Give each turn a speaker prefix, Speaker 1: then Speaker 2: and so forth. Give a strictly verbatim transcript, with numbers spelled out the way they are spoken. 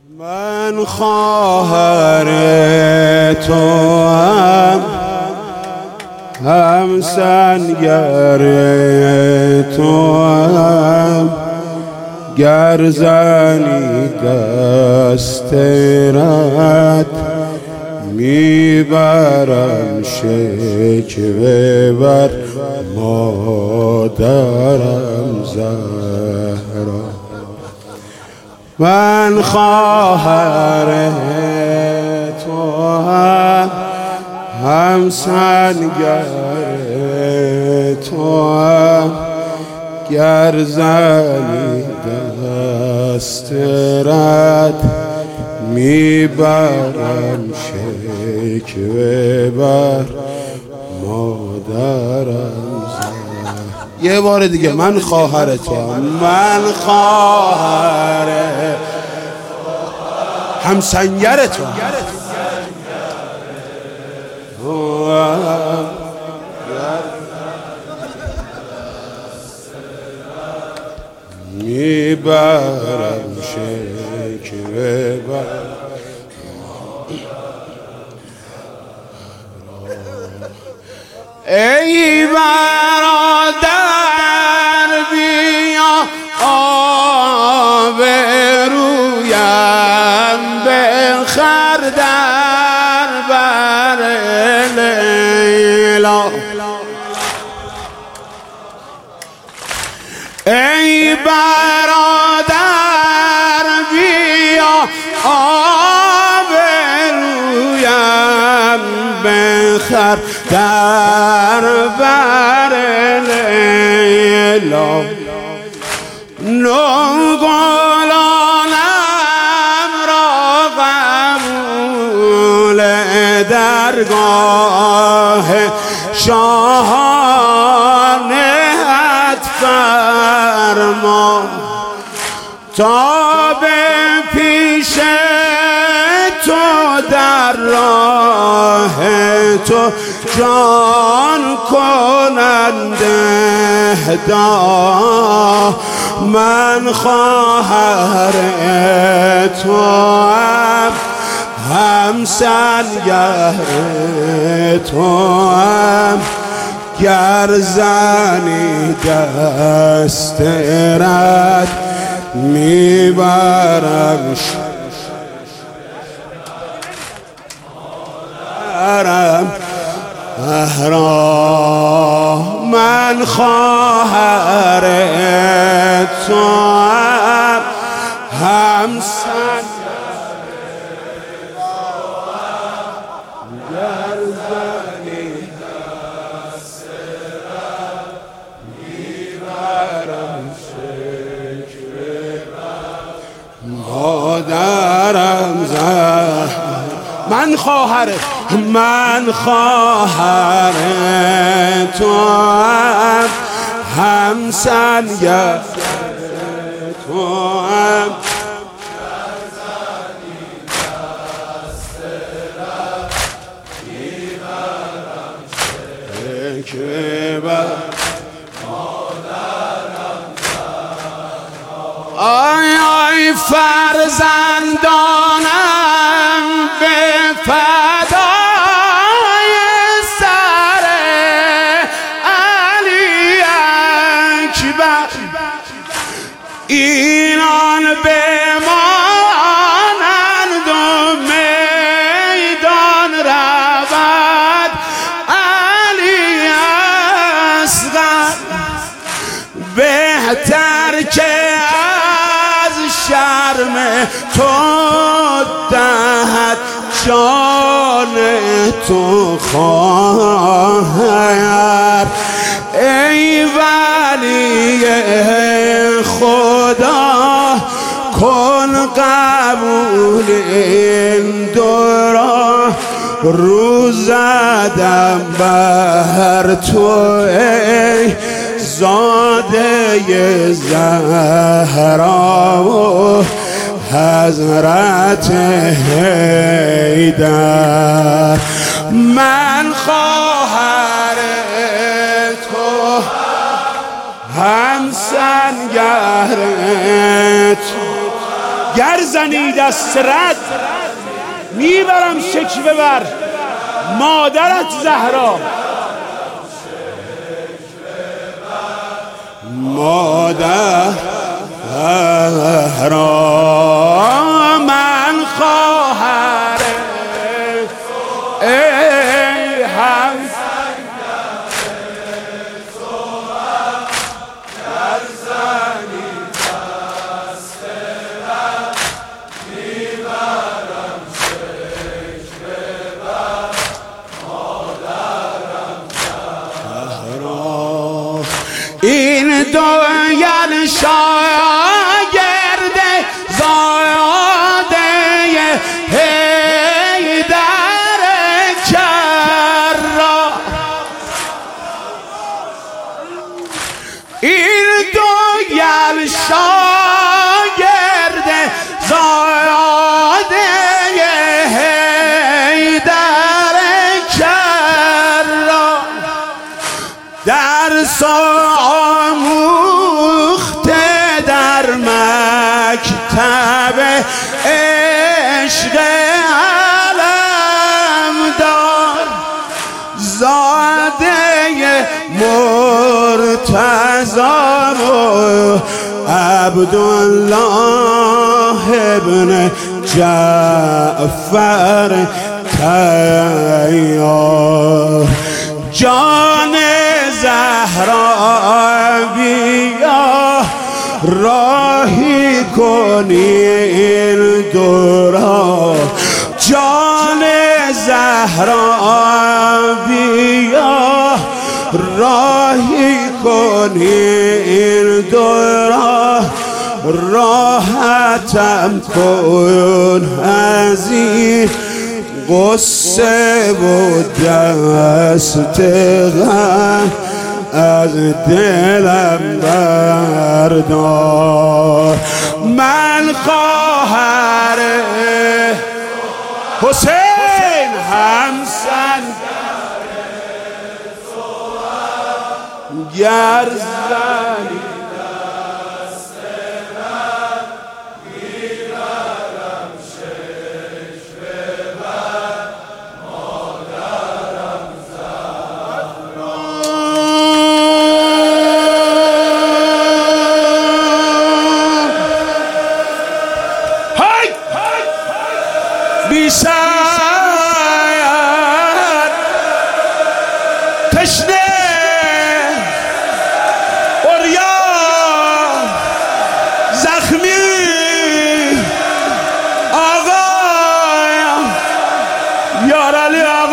Speaker 1: من خواهر تو هم هم سنگر تو هم گر زنی دست رد میبرم شکوه بر مادرم زهرا. من خواهر تو هم هم سنگر تو هم گر زنی دست رد میبرم شکوه بر مادرم زهرا. یه بار دیگه من خواهر تو هم من خواهر هم سنگر تو هم میبرم شکوه بر. ای برادر بیا آبرویم بخر در بر لیلا. ای برادر بیا آبرویم بخر در بر لیلا. نوگلانم را قبول درگاه شاهانت فرما تا به پیش تو در راه تو جان کننده دا. من خواهر تو هم هم سنگر تو هم گر زنی دست رد میبرم شرم احرام. من خواهر تو هم هم سنگر گر زنی دست رد میبرم شکوه بر مادرم زهرا. من خواهر من خواهر تو هم هم سنگر تو هم گر زنی دست رد میبرم شکوه بر مادرم زهرا. آی آی فرزندانم به فدای سر علی اکبر. اینان بمانند و میدان رود علی اصغر. بهتر که از شرم تو دهد جان تو خواهر. ای ولی خدا کن قبول این دورا. روز زدم بر تو ای زاده زهرا و حضرت حیدر. من خواهر تو هم سنگر تو گر زنی دست رد میبرم شکوه بر مادرت زهرا. مادر من خواهر ای هم این دویل شاگرد زاده حیدر کرا. این دویل شاگرد زاده حیدر کرا در آموخته در مکتب عشق علمدار زاده مرتضی و عبدالله ابن جعفر طیار. جان زهرا بیا راهی کنی این دورا. جان زهرا بیا راهی کنی این دورا. راحتم کن از این غصه و دست غم از دلم بردار. من خواهر حسین همسن گر زنی بیشتر تشنه عریان زخمی آقا یار علی